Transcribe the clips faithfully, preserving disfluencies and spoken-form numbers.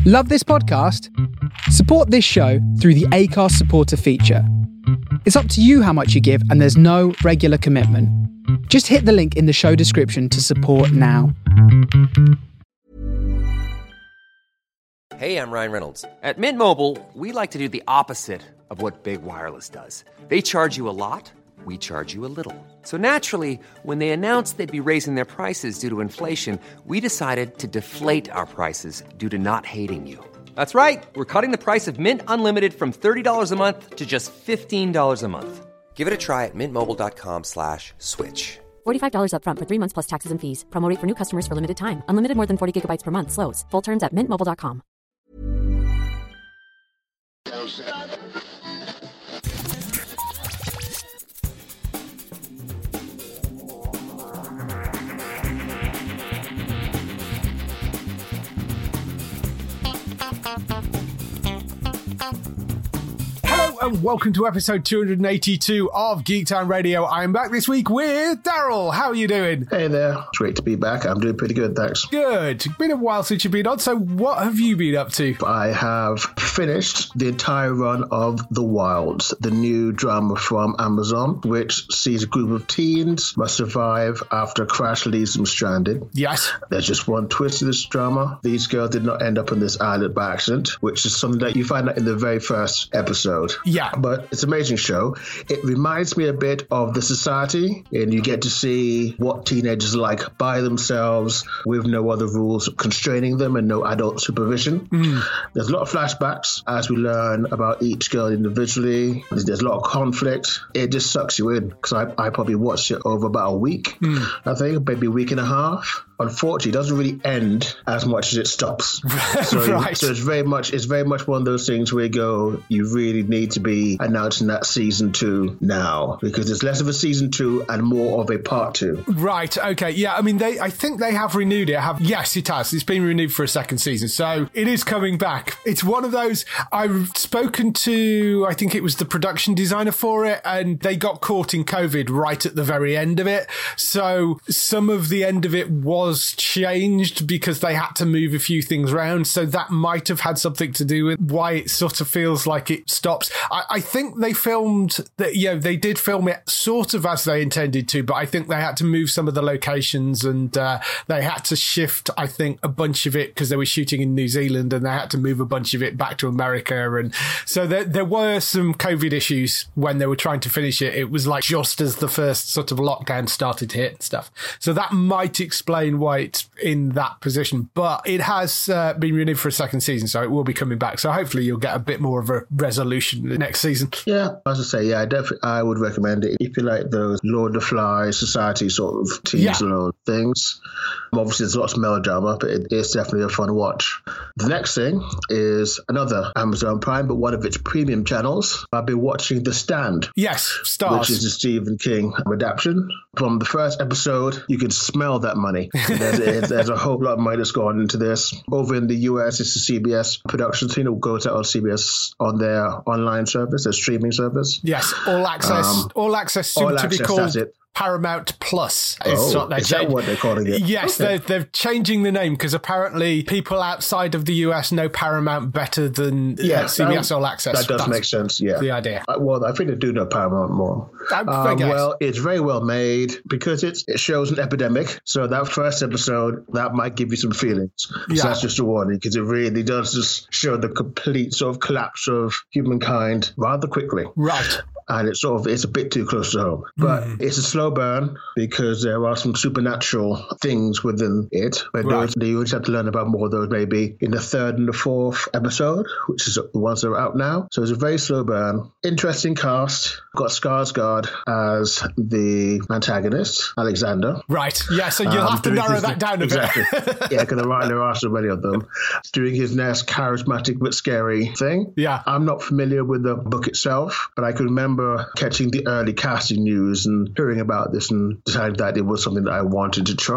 Love this podcast? Support this show through the Acast supporter feature. It's up to you how much you give, and there's no regular commitment. Just hit the link in the show description to support now. Hey, I'm Ryan Reynolds. At Mint Mobile, we like to do the opposite of what Big Wireless does. They charge you a lot, we charge you a little. So naturally, when they announced they'd be raising their prices due to inflation, we decided to deflate our prices due to not hating you. That's right. We're cutting the price of Mint Unlimited from thirty dollars a month to just fifteen dollars a month. Give it a try at mintmobile.com slash switch. forty-five dollars up front for three months plus taxes and fees. Promo rate for new customers for limited time. Unlimited more than forty gigabytes per month. Slows full terms at mint mobile dot com. And welcome to episode two hundred eighty-two of Geek Time Radio. I'm back this week with Daryl. How are you doing? Hey there. It's great to be back. I'm doing pretty good, thanks. Good. Been a while since you've been on, so what have you been up to? I have finished the entire run of The Wilds, the new drama from Amazon, which sees a group of teens must survive after a crash leaves them stranded. Yes. There's just one twist to this drama. These girls did not end up on this island by accident, which is something that you find out in the very first episode. Yeah. But it's an amazing show. It reminds me a bit of The Society, and you get to see what teenagers are like by themselves with no other rules constraining them and no adult supervision. Mm. There's a lot of flashbacks as we learn about each girl individually. There's, there's a lot of conflict. It just sucks you in because I, I probably watched it over about a week, mm. I think, maybe a week and a half. Unfortunately, it doesn't really end as much as it stops. So, right. so it's very much it's very much one of those things where you go, you really need to be announcing that season two now because there's less of a season two and more of a part two. Right. Okay. Yeah. I mean, they. I think they have renewed it. Have yes, it has. It's been renewed for a second season, so it is coming back. It's one of those. I've spoken to. I think it was the production designer for it, and they got caught in COVID right at the very end of it. So some of the end of it was. was changed because they had to move a few things around, so that might have had something to do with why it sort of feels like it stops. I, I think they filmed that, you know, they did film it sort of as they intended to, but I think they had to move some of the locations and uh, they had to shift, I think, a bunch of it because they were shooting in New Zealand and they had to move a bunch of it back to America, and so there, there were some COVID issues when they were trying to finish it. It was like just as the first sort of lockdown started to hit and stuff, so that might explain why it's in that position, but it has uh, been renewed for a second season, so it will be coming back. So hopefully you'll get a bit more of a resolution next season. Yeah, as I say, yeah, I definitely I would recommend it if you like those Lord of the Flies, Society sort of teens yeah. alone things. Obviously, there's lots of melodrama, but it, it's definitely a fun watch. The next thing is another Amazon Prime, but one of its premium channels. I've been watching The Stand. Yes, Stars. Which is a Stephen King adaptation. From the first episode, you can smell that money. There's, there's a whole lot of money that's gone into this. Over in the U S, it's a C B S production team. It'll go to on C B S on their online service, their streaming service. Yes, all access. Um, all access soon all to access, be called that's it. Paramount Plus is oh, what they're is that what they're calling it? Yes, okay. they're, they're changing the name because apparently people outside of the U S know Paramount better than yeah, uh, C B S um, All Access. That does That's make sense, yeah. The idea. Uh, well, I think they do know Paramount more. Um, well, it's very well made because it's, it shows an epidemic. So that first episode, that might give you some feelings. Yeah. So that's just a warning because it really does just show the complete sort of collapse of humankind rather quickly. Right. And it's sort of, it's a bit too close to home. But mm. it's a slow burn because there are some supernatural things within it. But right. those, you just have to learn about more of those maybe in the third and the fourth episode, which is the ones that are out now. So it's a very slow burn. Interesting cast. Got Skarsgård as the antagonist, Alexander. Right. Yeah, so you'll um, have to narrow his, that down a exactly. bit. Yeah, because there are, there are so many of them. Doing his next charismatic but scary thing. Yeah. I'm not familiar with the book itself, but I can remember catching the early casting news and hearing about this and deciding that it was something that I wanted to try.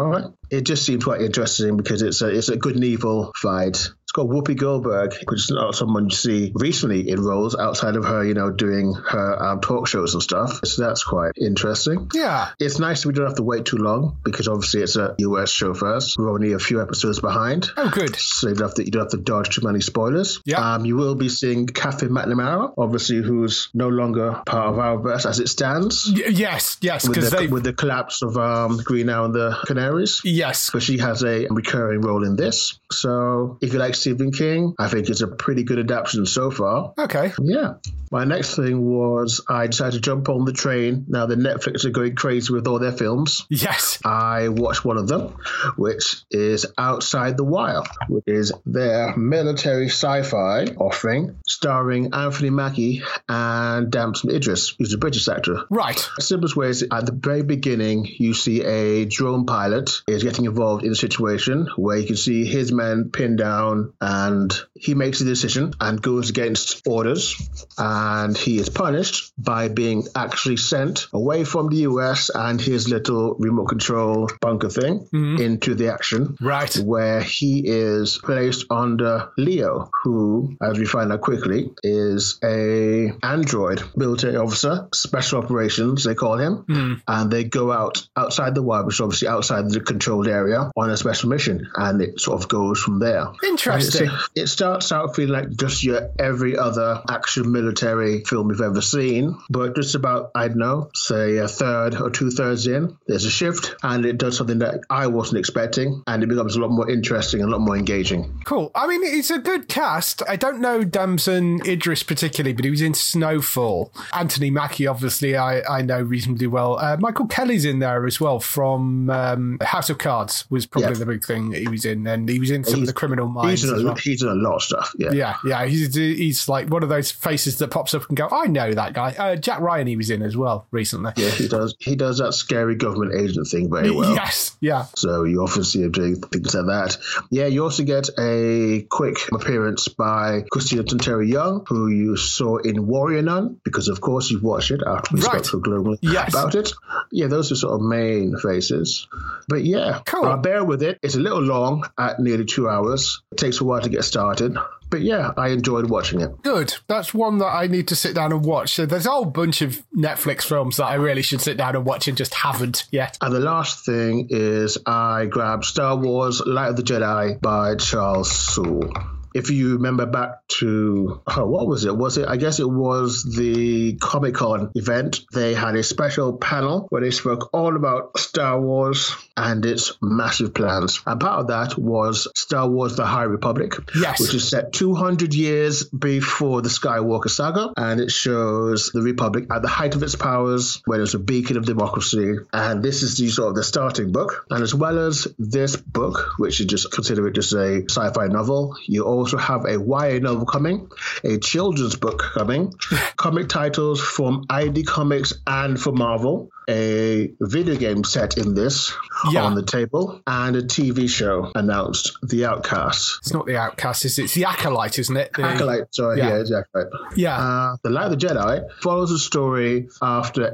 it just seemed quite interesting because it's a, it's a good and evil fight. It's got Whoopi Goldberg, which is not someone you see recently in roles outside of her, you know, doing her um, talk shows and stuff. So that's quite interesting. Yeah. It's nice that we don't have to wait too long because obviously it's a U S show first. We're only a few episodes behind. Oh, good. So you don't have to, you don't have to dodge too many spoilers. Yeah. Um, you will be seeing Catherine McNamara, obviously, who's no longer part of our verse as it stands. Y- yes, yes, With because the, they... with the collapse of um, Green Arrow and the Canaries. Yes. But she has a recurring role in this. So if you like Stephen King, I think it's a pretty good adaptation so far. Okay. Yeah. My next thing was I decided to jump on the train. Now the Netflix are going crazy with all their films. Yes. I watched one of them, which is Outside the Wire, which is their military sci-fi offering, starring Anthony Mackie and Damson Idris, who's a British actor. Right. The simplest way is at the very beginning, you see a drone pilot is getting involved in a situation where you can see his men pinned down, and he makes a decision and goes against orders, and he is punished by being actually sent away from the U S and his little remote control bunker thing mm-hmm. into the action. Right. Where he is placed under Leo, who, as we find out quickly, is a android military officer, special operations, they call him, mm. and they go out outside the wire, which is obviously outside the controlled area, on a special mission, and it sort of goes from there. Interesting. It starts out feeling like just your every other action military film you've ever seen, but just about, I don't know, say a third or two thirds in, there's a shift, and it does something that I wasn't expecting, and it becomes a lot more interesting and a lot more engaging. Cool. I mean, it's a good cast. I don't know Damson Idris particularly, but he was in Snowfall. Anthony Mackie, obviously, I, I know reasonably well. Uh, Michael Kelly's in there as well from um, House of Cards was probably yeah. the big thing he was in, and he was in some he's, of the Criminal Minds he's as a, well. He's in a lot of stuff, yeah. Yeah, yeah. He's, he's like one of those faces that pops up and go, I know that guy. Uh, Jack Ryan he was in as well recently. Yeah, he does. He does that scary government agent thing very well. Yes, yeah. So you often see him doing things like that. Yeah, you also get a quick appearance by Christina Terry Young, who you saw in Warrior Nun, because of course you've watched it after we right. spoke to Globally yes. about it. Yeah, those are sort of main faces. But yeah, cool. uh, bear with it. It's a little long at nearly two hours. It takes a while to get started. But yeah, I enjoyed watching it. Good. That's one that I need to sit down and watch. So there's a whole bunch of Netflix films that I really should sit down and watch and just haven't yet. And the last thing is I grabbed Star Wars Light of the Jedi by Charles Soule. If you remember back to, oh, what was it? Was it, I guess it was the Comic-Con event. They had a special panel where they spoke all about Star Wars and its massive plans. And part of that was Star Wars The High Republic, yes. which is set two hundred years before the Skywalker saga. And it shows the Republic at the height of its powers, when it was a beacon of democracy. And this is the sort of the starting book. And as well as this book, which you just consider it just a sci-fi novel, you also have a Y A novel coming, a children's book coming, comic titles from I D Comics and for Marvel, a video game set in this yeah. on the table, and a T V show announced, The Outcast. It's not The Outcast, it's, it's The Acolyte, isn't it? The, Acolyte, sorry, yeah, yeah it's The Acolyte. Yeah. Uh, the Light of the Jedi follows a story after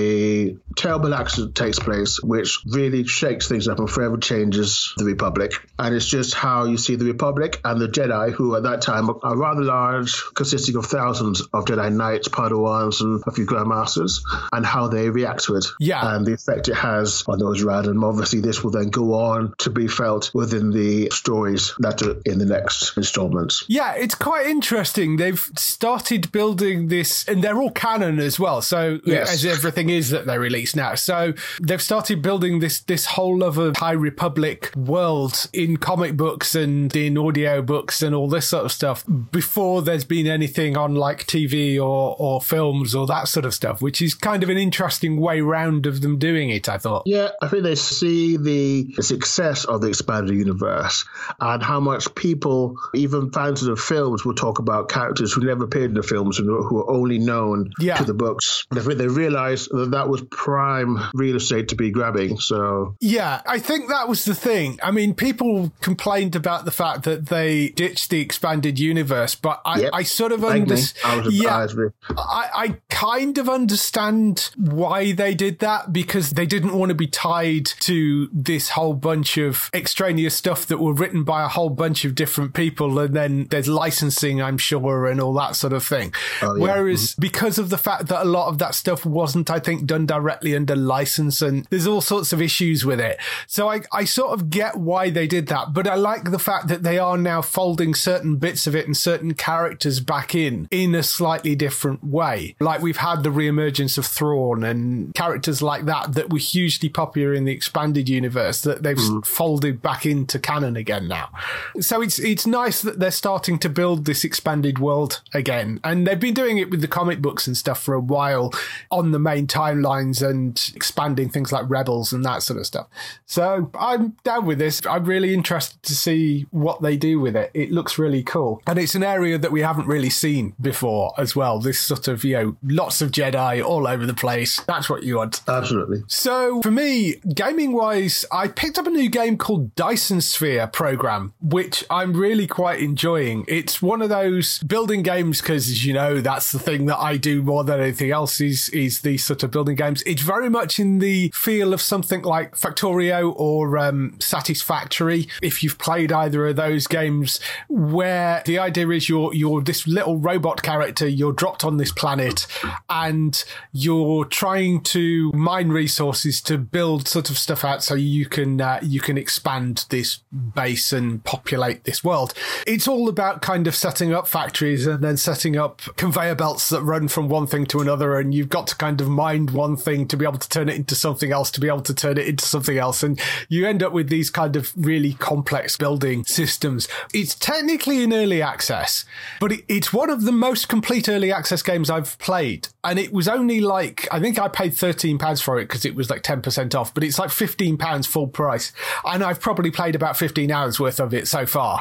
a terrible accident takes place, which really shakes things up and forever changes the Republic. And it's just how you see the Republic and the Jedi, who at that time are rather large, consisting of thousands of Jedi Knights, Padawans, and a few Grand Masters, and how they react to it. Yeah. And the effect it has on those around them. Obviously, this will then go on to be felt within the stories that are in the next installments. Yeah, it's quite interesting. They've started building this, and they're all canon as well. So, yes. as everything is that they release now. So, they've started building this this whole other High Republic world in comic books and in audio books and all this sort of stuff before there's been anything on like T V or, or films or that sort of stuff, which is kind of an interesting way round of them doing it, I thought. Yeah, I think they see the success of the expanded universe and how much people, even fans of the films, will talk about characters who never appeared in the films and who are only known yeah. to the books. I think they realized that that was prime real estate to be grabbing. So yeah, I think that was the thing. I mean, people complained about the fact that they ditched the expanded universe, but I, yep. I sort of understand. I, was yeah, I, I kind of understand why they did did that because they didn't want to be tied to this whole bunch of extraneous stuff that were written by a whole bunch of different people, and then there's licensing, I'm sure, and all that sort of thing. Oh, yeah. Whereas mm-hmm. because of the fact that a lot of that stuff wasn't, I think, done directly under license, and there's all sorts of issues with it. So I, I sort of get why they did that, but I like the fact that they are now folding certain bits of it and certain characters back in in a slightly different way. Like we've had the reemergence of Thrawn and characters like that that were hugely popular in the expanded universe that they've mm. folded back into canon again now. So it's it's nice that they're starting to build this expanded world again. And they've been doing it with the comic books and stuff for a while on the main timelines and expanding things like Rebels and that sort of stuff. So I'm down with this. I'm really interested to see what they do with it. It looks really cool. And it's an area that we haven't really seen before as well. This sort of, you know, lots of Jedi all over the place. That's what you want. Absolutely. So for me, gaming wise, I picked up a new game called Dyson Sphere Program, which I'm really quite enjoying. It's one of those building games because, as you know, that's the thing that I do more than anything else is, is these sort of building games. It's very much in the feel of something like Factorio or um, Satisfactory, if you've played either of those games, where the idea is you're, you're this little robot character, you're dropped on this planet and you're trying to mine resources to build sort of stuff out so you can uh, you can expand this base and populate this world. It's all about kind of setting up factories and then setting up conveyor belts that run from one thing to another, and you've got to kind of mine one thing to be able to turn it into something else, to be able to turn it into something else, and you end up with these kind of really complex building systems. It's technically in early access, but it, it's one of the most complete early access games I've played, and it was only like, I think I paid thirteen pounds for it because it was like ten percent off, but it's like fifteen pounds full price, and I've probably played about fifteen hours worth of it so far.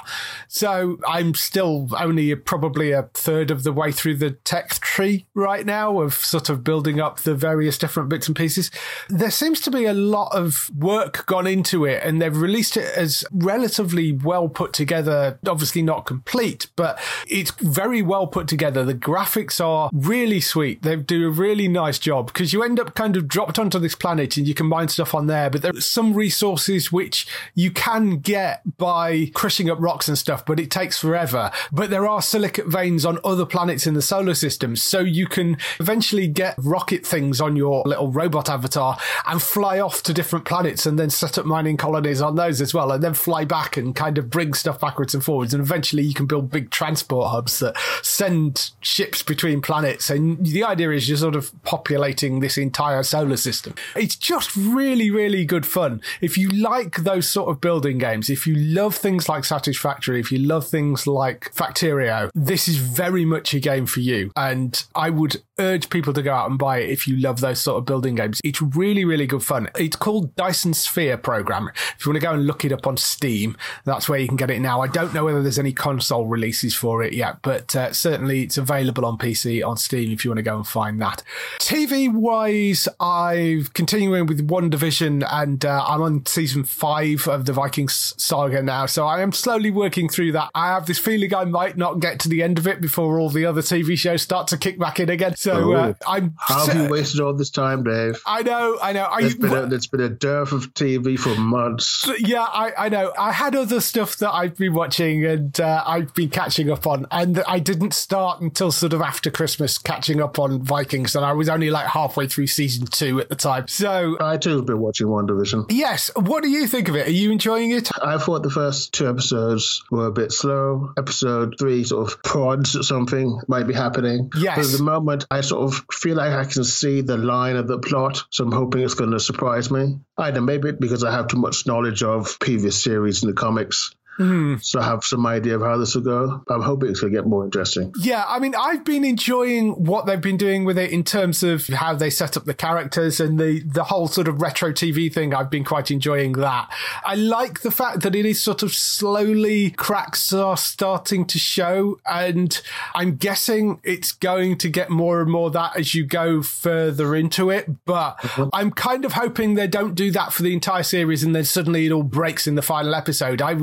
So I'm still only probably a third of the way through the tech tree right now of sort of building up the various different bits and pieces. There seems to be a lot of work gone into it, and they've released it as relatively well put together, obviously not complete, but it's very well put together. The graphics are really sweet. They do a really nice job because you end up kind of dropped onto this planet and you can mine stuff on there, but there are some resources which you can get by crushing up rocks and stuff, but it takes forever. But there are silicate veins on other planets in the solar system, so you can eventually get rocket things on your little robot avatar and fly off to different planets and then set up mining colonies on those as well, and then fly back and kind of bring stuff backwards and forwards, and eventually you can build big transport hubs that send ships between planets, and the idea is you're sort of populating this entire solar system. It's just really, really good fun. If you like those sort of building games, if you love things like Satisfactory, if you love things like Factorio, this is very much a game for you, and I would urge people to go out and buy it if you love those sort of building games. It's really, really good fun. It's called Dyson Sphere Program. If you want to go and look it up on Steam, that's where you can get it now. I don't know whether there's any console releases for it yet, but uh, certainly it's available on P C on Steam if you want to go and find that. T V-wise, I'm continuing with WandaVision, and uh, I'm on season five of the Vikings saga now, so I am slowly working through that. I have this feeling I might not get to the end of it before all the other T V shows start to kick back in again. So uh, I'm. How have you wasted all this time, Dave? I know, I know. There's been, a, there's been a dearth of T V for months. Yeah, I, I know. I had other stuff that I've been watching and uh, I've been catching up on, and I didn't start until sort of after Christmas catching up on Vikings, and I was only like halfway through season two at the time. So I too have been watching WandaVision. Yes. What do you think of it? Are you enjoying it? I thought the first two episodes were a bit slow. Episode three sort of prods that something might be happening. Yes. But at the moment, I sort of feel like I can see the line of the plot, so I'm hoping it's going to surprise me. Either maybe because I have too much knowledge of previous series in the comics. Mm. So I have some idea of how this will go. I'm hoping it's going to get more interesting. Yeah, I mean, I've been enjoying what they've been doing with it in terms of how they set up the characters and the, the whole sort of retro T V thing. I've been quite enjoying that. I like the fact that it is sort of slowly cracks are starting to show, and I'm guessing it's going to get more and more that as you go further into it. But mm-hmm. I'm kind of hoping they don't do that for the entire series and then suddenly it all breaks in the final episode. I would like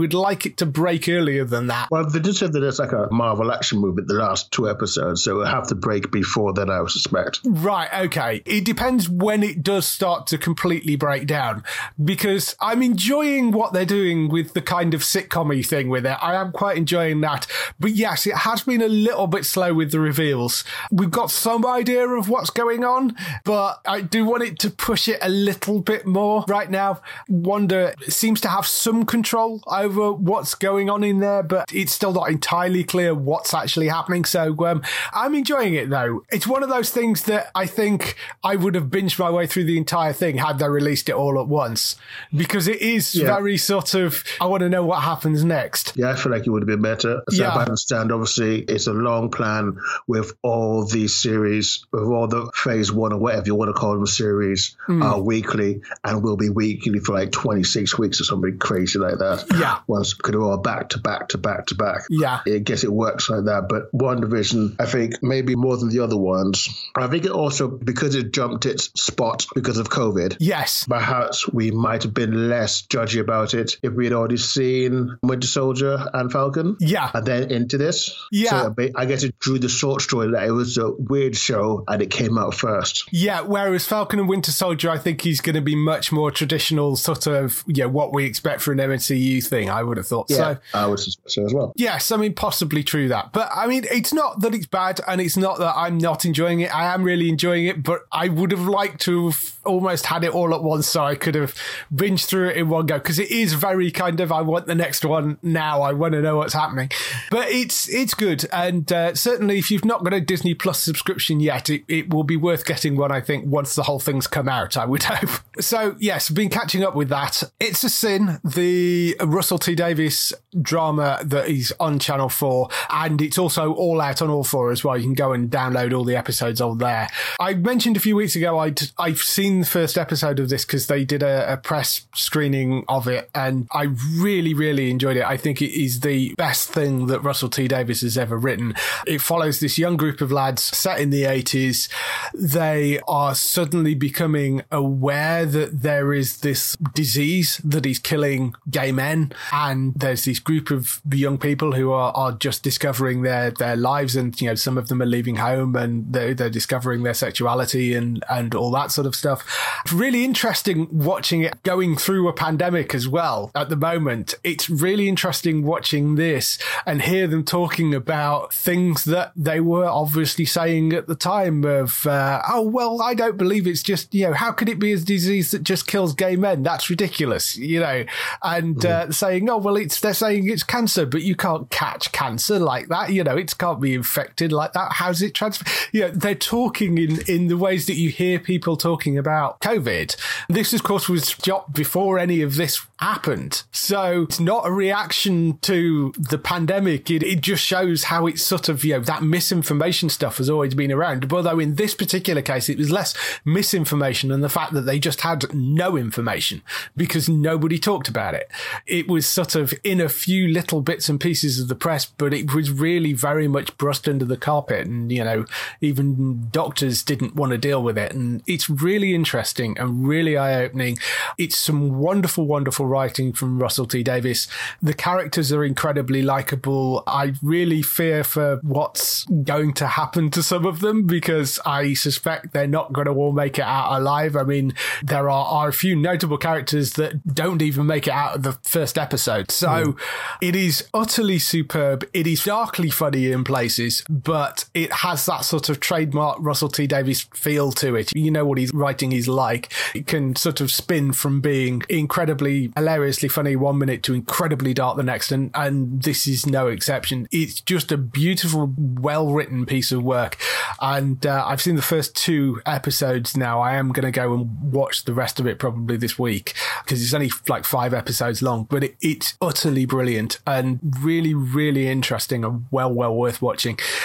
like it to break earlier than that. Well, they just said that it's like a Marvel action movie, the last two episodes, so it'll have to break before then, I would suspect. Right, okay. It depends when it does start to completely break down, because I'm enjoying what they're doing with the kind of sitcom-y thing with it. I am quite enjoying that. But yes, it has been a little bit slow with the reveals. We've got some idea of what's going on, but I do want it to push it a little bit more. Right now, Wanda seems to have some control over what's going on in there, but it's still not entirely clear what's actually happening. So um, I'm enjoying it, though. It's one of those things that I think I would have binged my way through the entire thing had they released it all at once, because it is yeah. very sort of, I want to know what happens next. Yeah, I feel like it would have been better. So yeah. I understand, obviously, it's a long plan with all these series, with all the phase one or whatever you want to call them series, mm. are weekly and will be weekly for like twenty-six weeks or something crazy like that. Yeah. Once because they're all back to back to back to back. Yeah. I guess it works like that. But WandaVision, I think maybe more than the other ones. I think it also, because it jumped its spot because of COVID. Yes. Perhaps we might have been less judgy about it if we had already seen Winter Soldier and Falcon. Yeah. And then into this. Yeah. So I guess it drew the short story that it was a weird show and it came out first. Yeah, whereas Falcon and Winter Soldier, I think he's going to be much more traditional, sort of, yeah, what we expect for an M C U thing, I would have thought. Yeah, so, I would suspect so as well. Yes, I mean, possibly true that. But, I mean, it's not that it's bad and it's not that I'm not enjoying it. I am really enjoying it, but I would have liked to have almost had it all at once so I could have binged through it in one go, because it is very kind of, I want the next one now. I want to know what's happening. But it's it's good. And uh, certainly if you've not got a Disney Plus subscription yet, it, it will be worth getting one, I think, once the whole thing's come out, I would hope. So, yes, been catching up with that. It's a Sin, the Russell T Davies drama that is on Channel four, and it's also all out on all four as well. You can go and download all the episodes on there. I mentioned a few weeks ago I'd, I've seen the first episode of this because they did a, a press screening of it, and I really, really enjoyed it. I think it is the best thing that Russell T Davies has ever written. It follows this young group of lads set in the eighties. They are suddenly becoming aware that there is this disease that is killing gay men, and there's this group of young people who are, are just discovering their, their lives, and you know, some of them are leaving home and they're, they're discovering their sexuality and, and all that sort of stuff. It's really interesting watching it going through a pandemic as well at the moment. It's really interesting watching this and hear them talking about things that they were obviously saying at the time of, uh, oh, well, I don't believe it's just, you know, how could it be a disease that just kills gay men? That's ridiculous, you know, and mm. uh, saying, oh, well, it's they're saying it's cancer, but you can't catch cancer like that. You know, it can't be infected like that. How's it transfer? You know, they're talking in, in the ways that you hear people talking about COVID. This, of course, was shot before any of this happened. So it's not a reaction to the pandemic. It, it just shows how it's sort of, you know, that misinformation stuff has always been around. Although in this particular case, it was less misinformation than the fact that they just had no information because nobody talked about it. It was sort of in a few little bits and pieces of the press, but it was really very much brushed under the carpet. And, you know, even doctors didn't want to deal with it. And it's really interesting and really eye-opening. It's some wonderful, wonderful writing from Russell T Davies. The characters are incredibly likable. I really fear for what's going to happen to some of them because I suspect they're not going to all make it out alive. I mean, there are, are a few notable characters that don't even make it out of the first episode. So mm. it is utterly superb. It is darkly funny in places, but it has that sort of trademark Russell T Davies feel to it. You know what his writing is like. It can sort of spin from being incredibly hilariously funny one minute to incredibly dark the next, and, and this is no exception. It's just a beautiful, well-written piece of work, and uh, I've seen the first two episodes now. I am going to go and watch the rest of it probably this week because it's only like five episodes long, but it, it's utterly brilliant and really, really interesting and well, well worth watching.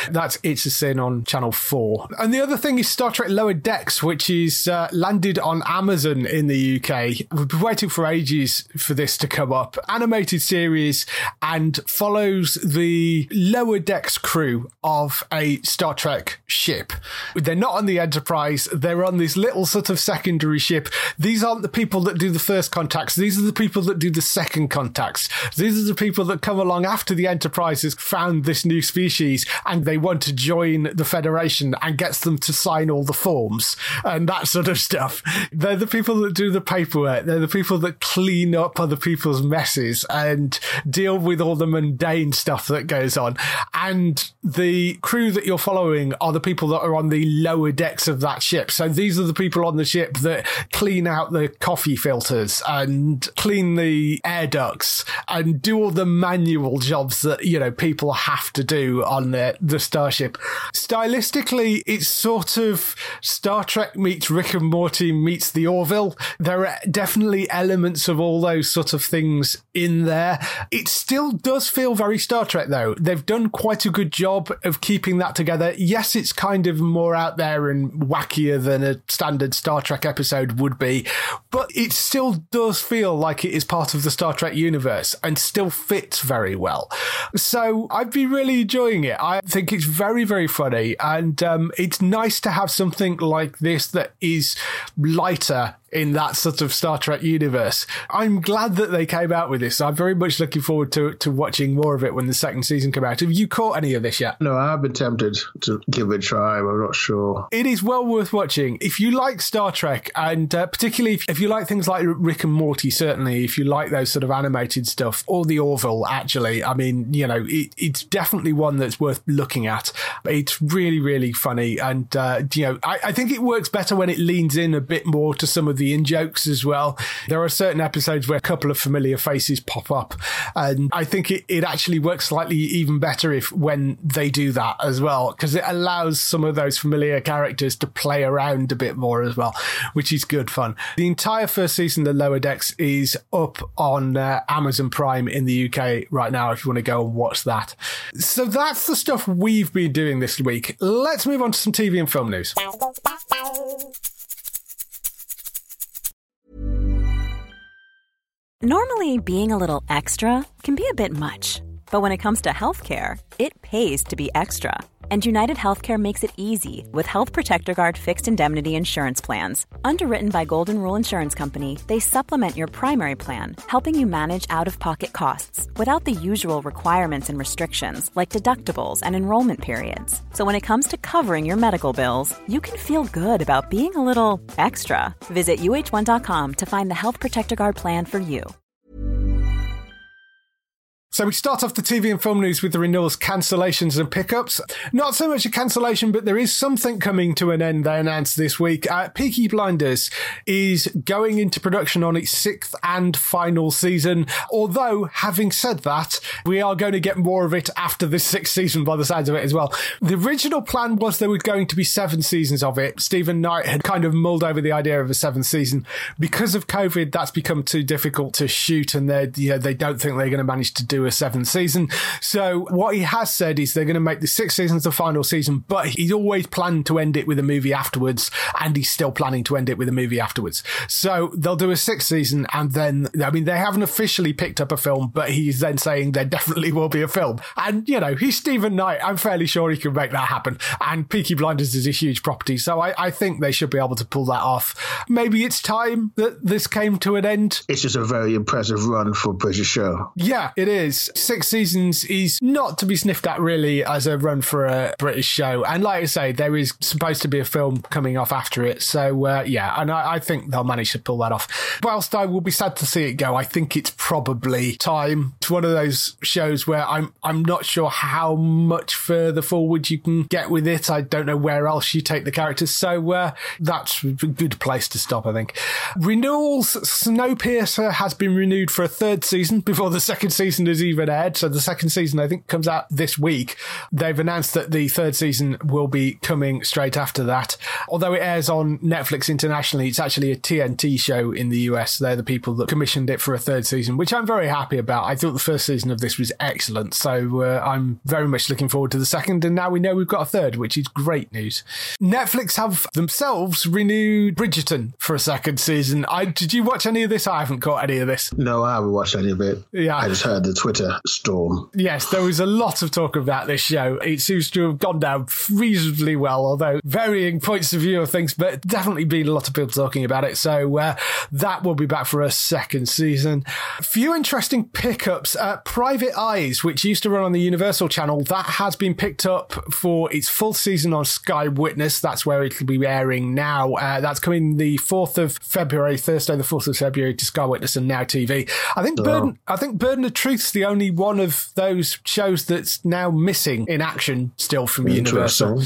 That's It's a Sin on Channel four. And the other thing is Star Trek Lower Decks, which is uh, landed on Amazon in the U K. We've been waiting for ages for this to come up. Animated series, and follows the Lower Decks crew of a Star Trek ship. They're not on the Enterprise. They're on this little sort of secondary ship. These aren't the people that do the first contacts. These are the people that do the second contacts. These are the people that come along after the Enterprise has found this new species and they want to join the Federation and gets them to sign all the forms and that sort of stuff. They're the people that do the paperwork. They're the people that clean up other people's messes and deal with all the mundane stuff that goes on. And the crew that you're following are the people that are on the lower decks of that ship. So these are the people on the ship that clean out the coffee filters and clean the air ducts and do all the manual jobs that, you know, people have to do on the, the starship. Stylistically, it's sort of Star Trek meets Rick and Morty meets the Orville. There are definitely elements of all those sort of things in there. It still does feel very Star Trek, though. They've done quite a good job of keeping that together. Yes, it's kind of more out there and wackier than a standard Star Trek episode would be, but it still does feel like it is part of the Star Trek universe and still fits very well. So I've been really enjoying it. I think it's very, very funny, and um, it's nice to have something like this that is lighter in that sort of Star Trek universe. I'm glad that they came out with this. I'm very much looking forward to to watching more of it when the second season comes out. Have you caught any of this yet? No, I've been tempted to give it a try, but I'm not sure. It is well worth watching. If you like Star Trek, and uh, particularly if, if you like things like Rick and Morty, certainly, if you like those sort of animated stuff, or the Orville, actually, I mean, you know, it, it's definitely one that's worth looking at. It's really, really funny. And, uh, you know, I, I think it works better when it leans in a bit more to some of the in-jokes as well. There are certain episodes where a couple of familiar faces pop up, and I think it, it actually works slightly even better if when they do that as well, because it allows some of those familiar characters to play around a bit more as well, which is good fun. The entire first season of Lower Decks is up on uh, Amazon Prime in the U K right now if you want to go and watch that. So that's the stuff we've been doing this week. Let's move on to some T V and film news. Normally, being a little extra can be a bit much, but when it comes to healthcare, it pays to be extra. And United Healthcare makes it easy with Health Protector Guard fixed indemnity insurance plans. Underwritten by Golden Rule Insurance Company, they supplement your primary plan, helping you manage out-of-pocket costs without the usual requirements and restrictions like deductibles and enrollment periods. So when it comes to covering your medical bills, you can feel good about being a little extra. Visit U H one dot com to find the Health Protector Guard plan for you. So we start off the T V and film news with the renewals, cancellations and pickups. Not so much a cancellation, but there is something coming to an end, they announced this week. Uh, Peaky Blinders is going into production on its sixth and final season. Although, having said that, we are going to get more of it after this sixth season by the sounds of it as well. The original plan was there were going to be seven seasons of it. Stephen Knight had kind of mulled over the idea of a seventh season. Because of COVID, that's become too difficult to shoot, and they you know, they don't think they're going to manage to do a seventh season. So what he has said is they're going to make the sixth season the final season, but he's always planned to end it with a movie afterwards, and he's still planning to end it with a movie afterwards. So they'll do a sixth season, and then, I mean, they haven't officially picked up a film, but he's then saying there definitely will be a film. And, you know, he's Stephen Knight. I'm fairly sure he can make that happen. And Peaky Blinders is a huge property, so I, I think they should be able to pull that off. Maybe it's time that this came to an end. It's just a very impressive run for a British show. Yeah, it is. Six seasons is not to be sniffed at, really, as a run for a British show. And like I say, there is supposed to be a film coming off after it. So, uh, yeah, and I, I think they'll manage to pull that off. Whilst I will be sad to see it go, I think it's probably time. It's one of those shows where I'm I'm not sure how much further forward you can get with it. I don't know where else you take the characters. So uh, that's a good place to stop, I think. Renewals, Snowpiercer has been renewed for a third season before the second season is was even aired. So the second season, I think, comes out this week. They've announced that the third season will be coming straight after that. Although it airs on Netflix internationally, it's actually a T N T show in the U S. They're the people that commissioned it for a third season, which I'm very happy about. I thought the first season of this was excellent. So uh, I'm very much looking forward to the second. And now we know we've got a third, which is great news. Netflix have themselves renewed Bridgerton for a second season. I, did you watch any of this? I haven't caught any of this. No, I haven't watched any of it. Yeah. I just heard the Twitter storm. Yes, there was a lot of talk about this show. It seems to have gone down reasonably well, although varying points of view of things, but definitely been a lot of people talking about it. So uh, that will be back for a second season. A few interesting pickups. Uh, Private Eyes, which used to run on the Universal channel, that has been picked up for its full season on Sky Witness. That's where it'll be airing now. Uh, that's coming the fourth of February, Thursday the fourth of February, to Sky Witness and Now T V. I think, oh. Burden, I think Burden of Truth's the only one of those shows that's now missing in action still from Universal.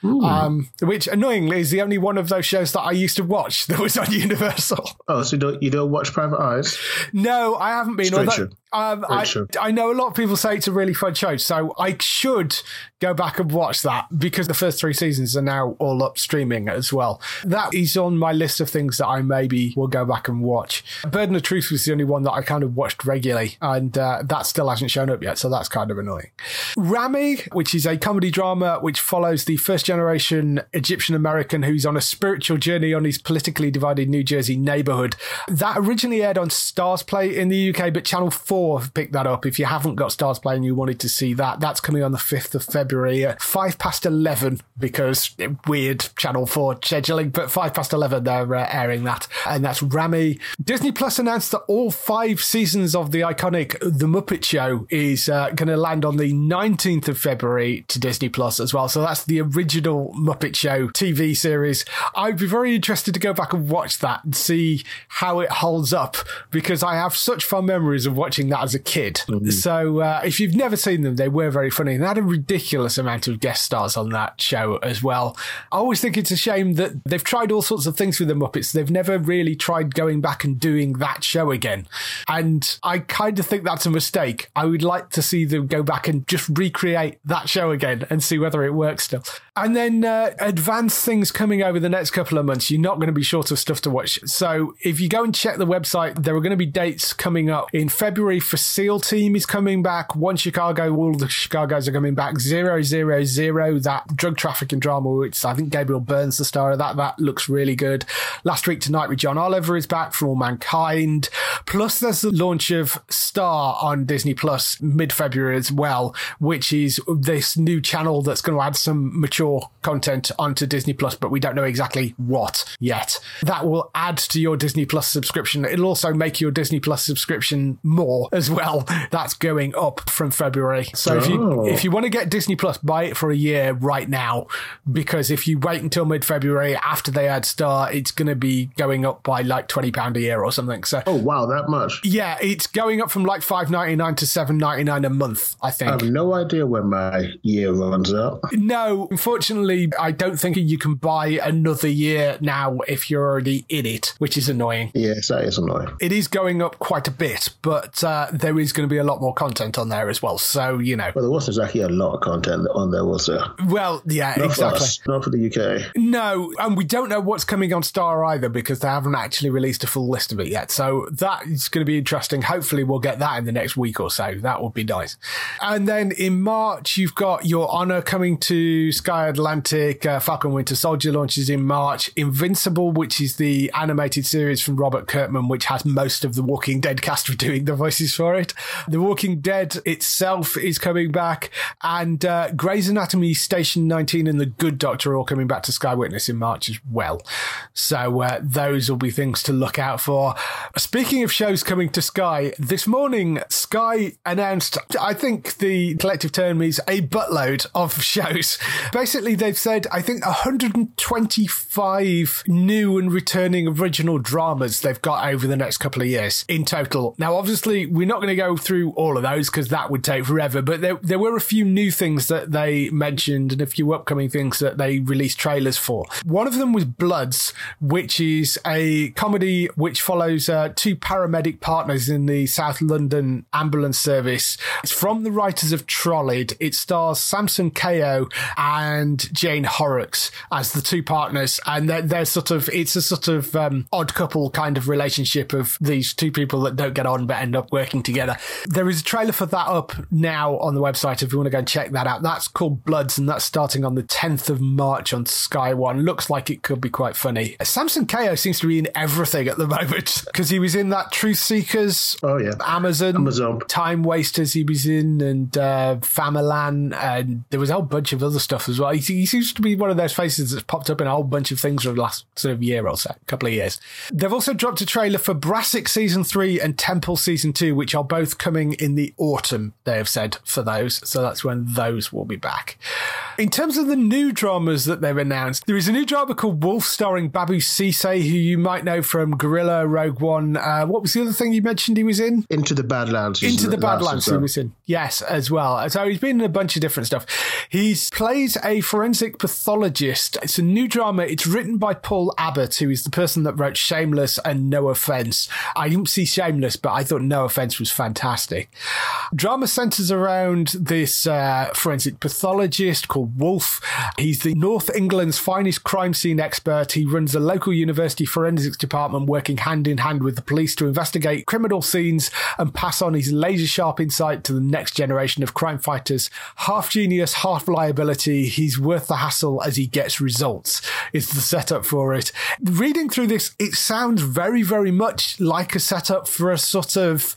Um, which annoyingly is the only one of those shows that I used to watch that was on Universal. Oh, so you don't, you don't watch Private Eyes? No, I haven't been. Straight Although, um, I, I know a lot of people say it's a really fun show, so I should go back and watch that because the first three seasons are now all up streaming as well. That is on my list of things that I maybe will go back and watch. Burden of Truth was the only one that I kind of watched regularly, and uh, that still hasn't shown up yet, so that's kind of annoying. Rami, which is a comedy drama which follows the first generation Egyptian American who's on a spiritual journey on his politically divided New Jersey neighborhood. That originally aired on Stars Play in the U K, but Channel four have picked that up. If you haven't got Stars Play and you wanted to see that, that's coming on the fifth of February at five past eleven, because weird Channel four scheduling, but five past eleven they're uh, airing that, and that's Rami. Disney Plus announced that all five seasons of the iconic The Muppet Show is uh, going to land on the nineteenth of February to Disney Plus as well. So that's the original Muppet Show T V series. I'd be very interested to go back and watch that and see how it holds up, because I have such fond memories of watching that as a kid. Mm-hmm. So uh, if you've never seen them, they were very funny. And they had a ridiculous amount of guest stars on that show as well. I always think it's a shame that they've tried all sorts of things with the Muppets. They've never really tried going back and doing that show again. And I kind of think that's a mistake. I would like to see them go back and just recreate that show again and see whether it works still. And then uh, advanced things coming over the next couple of months. You're not going to be short of stuff to watch. So if you go and check the website, there are going to be dates coming up. In February, for SEAL Team is coming back. One Chicago, all the Chicagos are coming back. Zero Zero Zero, that drug trafficking drama, which I think Gabriel Byrne's the star of that. That looks really good. Last Week Tonight with John Oliver is back for All Mankind. Plus, there's the launch of Star on Disney Plus mid-February as well, which is this new channel that's going to add some mature content onto Disney Plus, but we don't know exactly what yet. That will add to your Disney Plus subscription. It'll also make your Disney Plus subscription more as well. That's going up from February. So oh. if you if you want to get Disney Plus, buy it for a year right now, because if you wait until mid-February after they add Star, it's going to be going up by like twenty pounds a year or something. So oh wow, that much? Yeah, it's going up from like five ninety-nine to seven ninety-nine a month, I think. I have no idea when my year runs out. No, unfortunately, I don't think you can buy another year now if you're already in it, which is annoying. Yes, that is annoying. It is going up quite a bit, but uh, there is going to be a lot more content on there as well. So, you know. Well, there wasn't exactly a lot of content on there, was there? Well, yeah, Not exactly. For us, not for the U K. No, and we don't know what's coming on Star either, because they haven't actually released a full list of it yet. So that is going to be interesting. Hopefully we'll get that in the next week or so. That would be nice. And then in March, you've got Your Honor coming to Sky Atlantic. Uh, Falcon Winter Soldier launches in March. Invincible, which is the animated series from Robert Kirkman, which has most of the Walking Dead cast doing the voices for it. The Walking Dead itself is coming back, and uh, Grey's Anatomy Station nineteen and The Good Doctor are all coming back to Sky Witness in March as well. So uh, those will be things to look out for. Speaking of shows coming to Sky, this morning Sky announced, I think the collective term is a buttload of shows. Basically, they've said, I think, one hundred twenty-five new and returning original dramas they've got over the next couple of years in total. Now, obviously, we're not going to go through all of those because that would take forever, but there, there were a few new things that they mentioned and a few upcoming things that they released trailers for. One of them was Bloods, which is a comedy which follows uh, two paramedic partners in the South London ambulance service. It's from the writers of Trolleyed. It stars Samson Kayo and Jane Horrocks as the two partners, and they're, they're sort of, it's a sort of um, odd couple kind of relationship of these two people that don't get on but end up working together. There is a trailer for that up now on the website if you want to go and check that out. That's called Bloods, and that's starting on the tenth of March on Sky One. Looks like it could be quite funny. Samson Kayo seems to be in everything at the moment because he was in that Truth Seekers, oh yeah, Amazon, Amazon. Time Wasters he was in, and uh, Famalan, and there was a whole bunch of other stuff as well. He, he seems to be one of those faces that's popped up in a whole bunch of things over the last sort of year or so, couple of years. They've also dropped a trailer for Brassic Season three and Temple Season two, which are both coming in the autumn, they have said, for those. So that's when those will be back. In terms of the new dramas that they've announced, there is a new drama called Wolf starring Babu Cisse, who you might know from Gorilla, Rogue One. Uh, what was the other thing you mentioned he was in? Into the Badlands. Into the Badlands he was in. Yes, as well. So he's been in a bunch of different stuff. He plays a forensic pathologist. It's a new drama. It's written by Paul Abbott, who is the person that wrote Shameless and No Offence. I didn't see Shameless, but I thought No Offence was fantastic. Drama centres around this uh, forensic pathologist called Wolf. He's the North England's finest crime scene expert. He runs a local university forensics department working hand in hand with the police to investigate criminal scenes and pass on his laser-sharp insight to the next generation of crime fighters. Half genius, half liability. He's worth the hassle as he gets results. It's the setup for it. Reading through this, it sounds very, very much like a setup for a sort of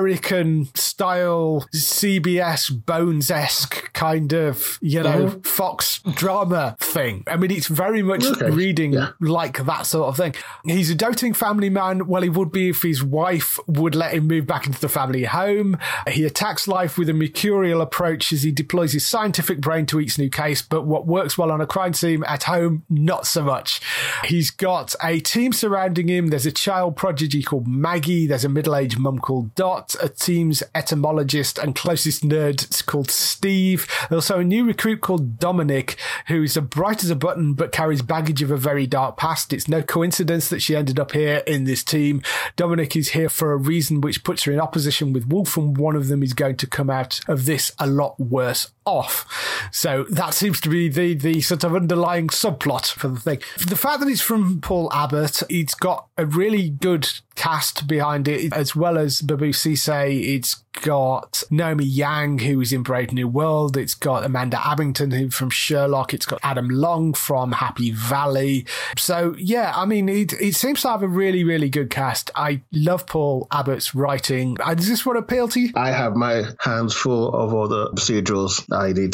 American-style C B S Bones-esque kind of, you know, mm-hmm. Fox drama thing. I mean, it's very much okay. reading yeah. like that sort of thing. He's a doting family man. Well, he would be if his wife would let him move back into the family home. He attacks life with a mercurial approach as he deploys his scientific brain to each new case, but what works well on a crime scene at home, not so much. He's got a team surrounding him. There's a child prodigy called Maggie. There's a middle-aged mum called Dot, a team's etymologist and closest nerd called Steve. There's also a new recruit called Dominic, who's as bright as a button but carries baggage of a very dark past. It's no coincidence that she ended up here in this team. Dominic is here for a reason which puts her in opposition with Wolf, and one of them is going to come out of this a lot worse off. So that seems to be the, the sort of underlying subplot for the thing. The fact that it's from Paul Abbott, it's got a really good cast behind it, as well as Babu Cisse. It's got Naomi Yang, who is in Brave New World. It's got Amanda Abington, who from Sherlock. It's got Adam Long from Happy Valley. So yeah, I mean, it, it seems to have a really, really good cast. I love Paul Abbott's writing. Does this one appeal to you? I have my hands full of all the procedurals I did.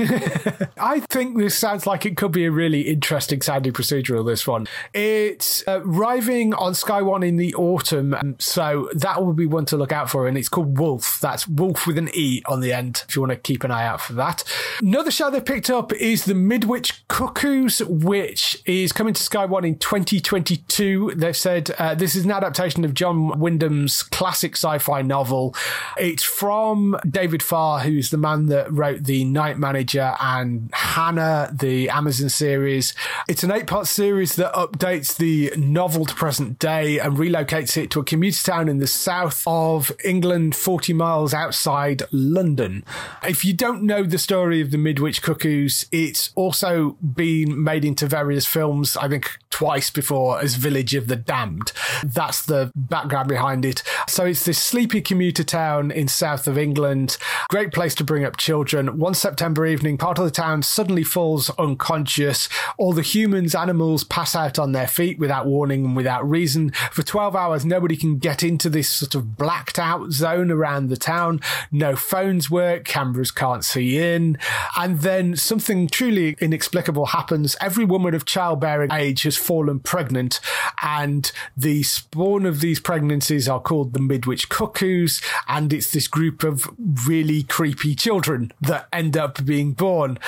I think this sounds like it could be a really interesting sounding procedural, this one. It's uh, arriving on Sky One in the autumn, so that will be one to look out for, and it's called Wolf. That's Wolf with an E on the end, if you want to keep an eye out for that. Another show they picked up is The Midwich Cuckoos, which is coming to Sky One in twenty twenty-two. They've said uh, this is an adaptation of John Wyndham's classic sci-fi novel. It's from David Farr, who's the man that wrote The Night Manager and Hannah, the Amazon series. It's an eight-part series that updates the novel to present day and relocates it to a commuter town in the south of England, forty miles outside London. If you don't know the story of The Midwich Cuckoos, it's also been made into various films, I think twice before, as Village of the Damned. That's the background behind it. So it's this sleepy commuter town in south of England. Great place to bring up children. One September evening, part of the town suddenly falls unconscious. All the humans, animals pass out on their feet without warning and without reason. For twelve hours, nobody can get into this sort of blacked out zone around the town. No phones work, cameras can't see in. And then something truly inexplicable happens. Every woman of childbearing age has fallen pregnant, and the spawn of these pregnancies are called the Midwich Cuckoos, and it's this group of really creepy children that end up being born that sort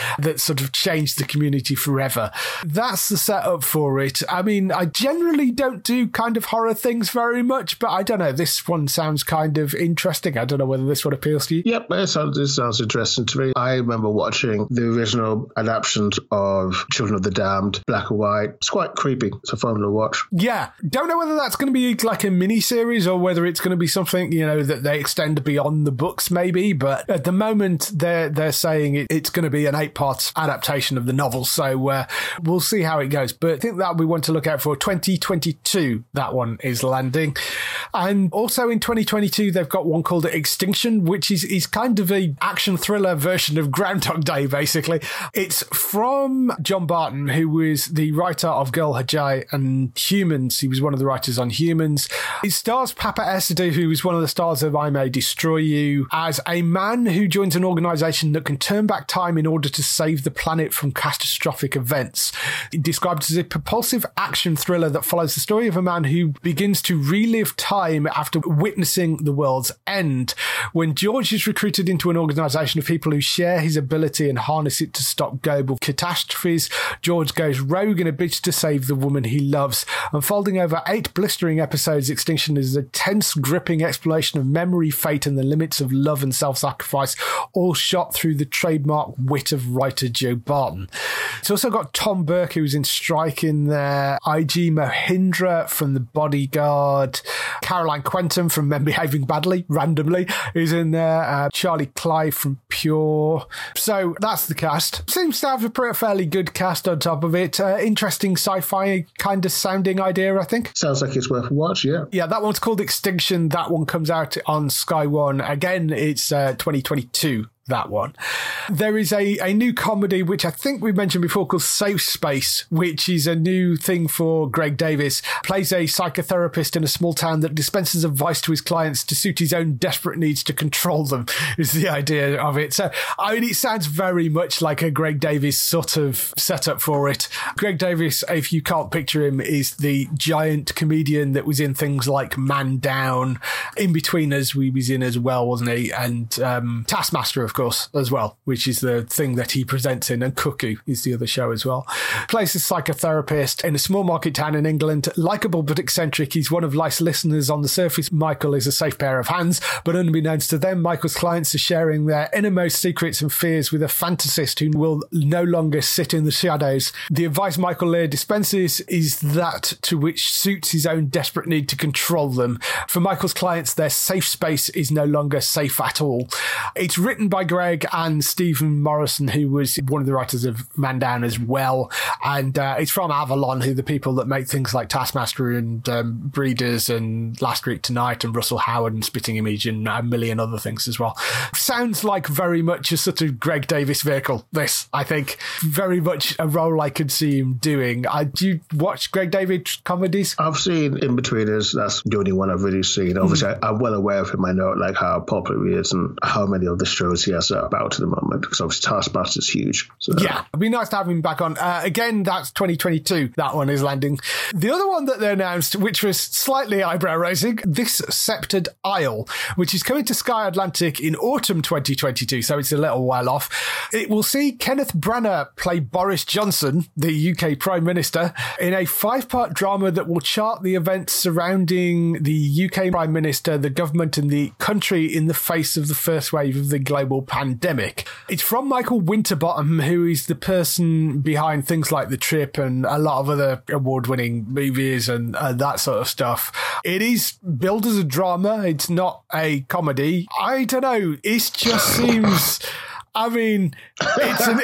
sort of change the community forever. That's the setup for it. I mean, I generally don't do kind of horror things very much, but I don't know. This one sounds kind of interesting. I don't know whether this one appeals to you. Yep, it sounds, it sounds interesting to me. I remember watching the original adaptations of Children of the Damned, black and white. It's quite creepy. It's a fun little watch. Yeah. Don't know whether that's going to be like a mini-series or whether it's going to be something, you know, that they extend beyond the books maybe, but at the moment they're they're saying it, it's going to be an eight-part adaptation of the novel, so uh, we'll see how it goes. But I think that we want to look out for twenty twenty-two, that one is landing. And also in twenty twenty-two they've got one called Extinction, which is, is kind of a action thriller version of Groundhog Day, basically. It's from John Barton, who was the writer of Girl Hajai and Humans. He was one of the writers on Humans. It stars Papa Essadu, who is one of the stars of I May Destroy You, as a man who joins an organisation that can turn back time in order to save the planet from catastrophic events. It described as a propulsive action thriller that follows the story of a man who begins to relive time after witnessing the world's end. When George is recruited into an organisation of people who share his ability and harness it to stop global catastrophes, George goes rogue and a bitch to save the woman he loves. Unfolding over eight blistering episodes, Extinction is a tense, gripping exploration of memory, fate, and the limits of love and self-sacrifice, all shot through the trademark wit of writer Joe Barton. It's also got Tom Burke, who's in Strike, in there, I G Mohindra from The Bodyguard, Caroline Quentin from Men Behaving Badly, randomly, is in there, uh, Charlie Clive from Pure. So that's the cast. Seems to have a pretty fairly good cast on top of it. Uh, interesting sci-fi kind of sounding idea, I think. Sounds like it's worth a watch, yeah. Yeah, that one's called Extinction. That one comes out on Sky One. Again, it's uh, twenty twenty-two. That one. There is a, a new comedy, which I think we mentioned before, called Safe Space, which is a new thing for Greg Davis. Plays a psychotherapist in a small town that dispenses advice to his clients to suit his own desperate needs to control them, is the idea of it. So, I mean, it sounds very much like a Greg Davis sort of setup for it. Greg Davis, if you can't picture him, is the giant comedian that was in things like Man Down, In-Betweeners we was in as well, wasn't he? And um, Taskmaster, of course. Course, as well, which is the thing that he presents in, and Cuckoo is the other show as well. Plays a psychotherapist in a small market town in England. Likeable but eccentric, he's one of life's listeners. On the surface, Michael is a safe pair of hands, but unbeknownst to them, Michael's clients are sharing their innermost secrets and fears with a fantasist who will no longer sit in the shadows. The advice Michael Lear dispenses is that to which suits his own desperate need to control them. For Michael's clients, their safe space is no longer safe at all. It's written by Greg and Stephen Morrison, who was one of the writers of Man Down as well. And uh, it's from Avalon, who are the people that make things like Taskmaster and um, Breeders and Last Week Tonight and Russell Howard and Spitting Image and a million other things as well. Sounds like very much a sort of Greg Davis vehicle, this, I think. Very much a role I could see him doing. Uh, do you watch Greg Davis comedies? I've seen In-Betweeners. That's the only one I've really seen. Obviously, mm. I'm well aware of him. I know like how popular he is and how many of the shows he has about at the moment, because obviously Taskmaster is huge. So. Yeah, it'd be nice to have him back on. Uh, again, that's twenty twenty-two. That one is landing. The other one that they announced, which was slightly eyebrow-raising, This Sceptred Isle, which is coming to Sky Atlantic in autumn twenty twenty-two, so it's a little while off. It will see Kenneth Branagh play Boris Johnson, the U K Prime Minister, in a five-part drama that will chart the events surrounding the U K Prime Minister, the government and the country in the face of the first wave of the global pandemic. It's from Michael Winterbottom, who is the person behind things like The Trip and a lot of other award-winning movies and uh, that sort of stuff. It is billed as a drama. It's not a comedy. I don't know. It just seems... I mean, it's an,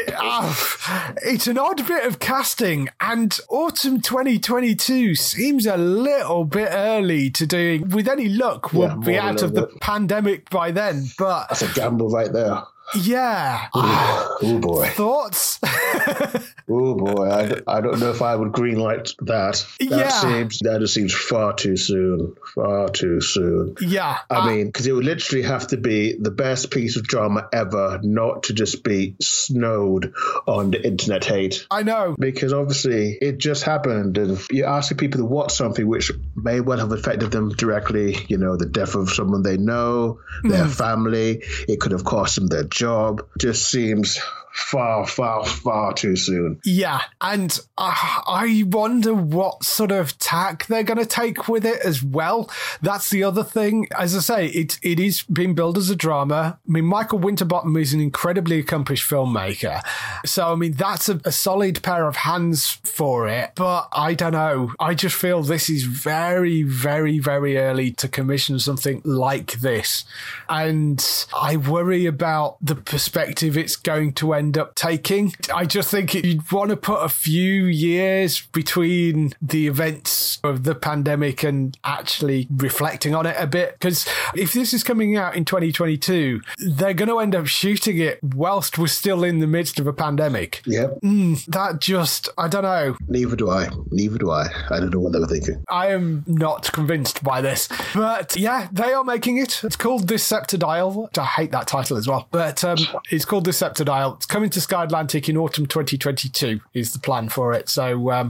uh, it's an odd bit of casting, and autumn twenty twenty-two seems a little bit early to do. With any luck, we'll yeah, be out of the bit. pandemic by then. But that's a gamble right there. Yeah. Oh, oh boy. Thoughts? Oh boy, I, d- I don't know if I would greenlight that. That yeah. seems that just seems far too soon. Far too soon. Yeah. I uh, mean, because it would literally have to be the best piece of drama ever, not to just be snowed on the internet hate. I know. Because obviously it just happened, and you're asking people to watch something which may well have affected them directly. You know, the death of someone they know, their mm. family. It could have cost them their job. Just seems far, far, far too soon. Yeah, and uh, I wonder what sort of tack they're going to take with it as well. That's the other thing. As I say, it it is being billed as a drama. I mean, Michael Winterbottom is an incredibly accomplished filmmaker. So, I mean, that's a, a solid pair of hands for it. But I don't know. I just feel this is very, very, very early to commission something like this. And I worry about the perspective it's going to end up taking. I just think you'd want to put a few years between the events of the pandemic and actually reflecting on it a bit. Because if this is coming out in twenty twenty-two, they're going to end up shooting it whilst we're still in the midst of a pandemic. Yep. Mm, that just, I don't know. Neither do I. Neither do I. I don't know what they were thinking. I am not convinced by this. But yeah, they are making it. It's called Deceptodile. I hate that title as well. But um, it's called Deceptodile. It's coming to Sky Atlantic in autumn twenty twenty-two is the plan for it. So um,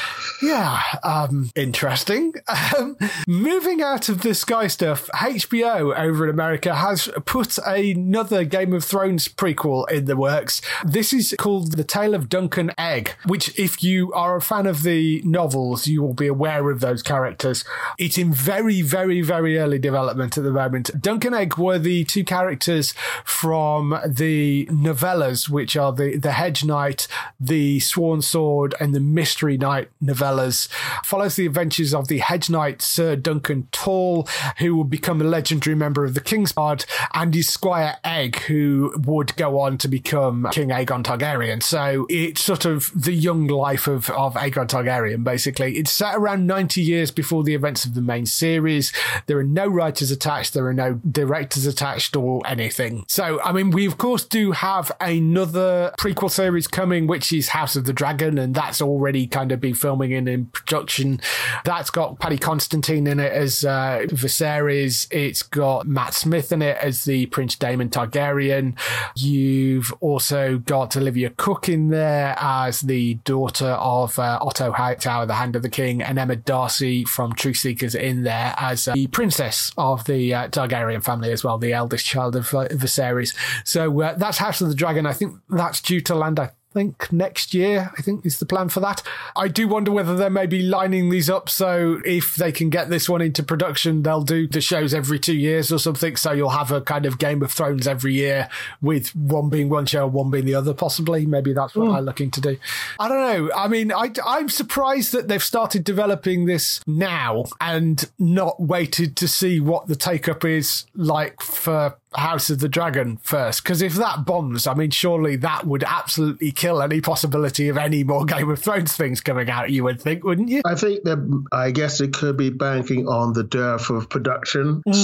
yeah, um, interesting. Um, moving out of the Sky stuff, H B O over in America has put another Game of Thrones prequel in the works. This is called The Tale of Duncan Egg, which if you are a fan of the novels, you will be aware of those characters. It's in very, very, very early development at the moment. Duncan Egg were the two characters from the novellas, which are the, the Hedge Knight, the Sworn Sword, and the Mystery Knight novellas. Follows the adventures of the Hedge Knight, Sir Duncan Tall, who would become a legendary member of the Kingsguard, and his Squire Egg, who would go on to become King Aegon Targaryen. So it's sort of the young life of, of Aegon Targaryen, basically. It's set around ninety years before the events of the main series. There are no writers attached, there are no directors attached or anything. So, I mean, we of course do have another prequel series coming, which is House of the Dragon, and that's already kind of been filming and in production. That's got Paddy Constantine in it as uh, Viserys. It's got Matt Smith in it as the Prince Daemon Targaryen. You've also got Olivia Cook in there as the daughter of uh, Otto Hightower, the Hand of the King, and Emma Darcy from Truth Seekers in there as uh, the princess of the uh, Targaryen family as well, the eldest child of uh, Viserys. So uh, that's House of the Dragon. I think that's due to land, I think next year, I think is the plan for that. I do wonder whether they may be lining these up so if they can get this one into production, they'll do the shows every two years or something. So you'll have a kind of Game of Thrones every year with one being one show, one being the other, possibly. Maybe that's what mm. they're looking to do. I don't know. I mean, I, I'm surprised that they've started developing this now and not waited to see what the take-up is like for House of the Dragon first, because if that bombs, I mean, surely that would absolutely kill any possibility of any more Game of Thrones things coming out, you would think, wouldn't you? I think that, I guess it could be banking on the dearth of production, mm.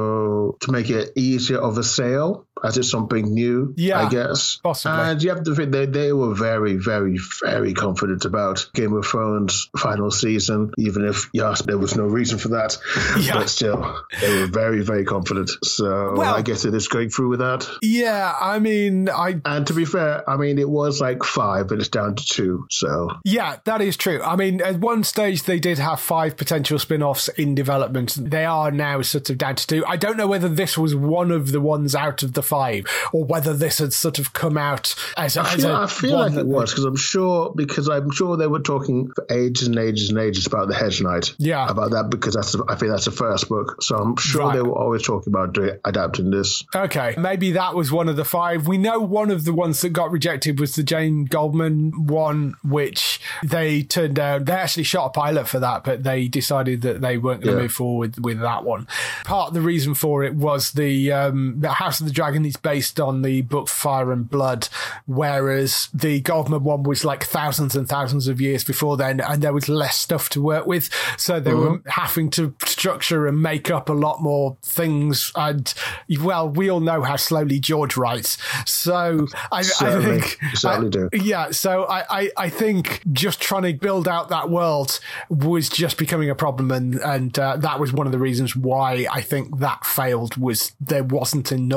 so to make it easier of a sale, as it's something new, yeah, I guess. Possibly. And you have to think they, they were very, very, very confident about Game of Thrones final season, even if, yes, there was no reason for that. Yeah. But still, they were very, very confident. So well, I guess it is going through with that. Yeah, I mean, I... And to be fair, I mean, it was like five, but it's down to two, so... Yeah, that is true. I mean, at one stage, they did have five potential spin-offs in development. They are now sort of down to two. I don't know whether this was one of the ones out of the five, or whether this had sort of come out as a... I as feel, a I feel like it was, because I'm sure, because I'm sure they were talking for ages and ages and ages about the Hedge Knight. Yeah. About that, because that's I think that's the first book. So I'm sure right. they were always talking about doing, adapting this. Okay, maybe that was one of the five. We know one of the ones that got rejected was the Jane Goldman one, which they turned down. They actually shot a pilot for that, but they decided that they weren't going to yeah. move forward with that one. Part of the reason for it was the, um, the House of the Dragon is based on the book Fire and Blood, whereas the Goldman one was like thousands and thousands of years before then, and there was less stuff to work with. So they mm-hmm. were having to structure and make up a lot more things. And, well, we all know how slowly George writes. So I, certainly, I think... certainly I, do. Yeah, so I, I, I think just trying to build out that world was just becoming a problem, and, and uh, that was one of the reasons why I think that failed, was there wasn't enough stuff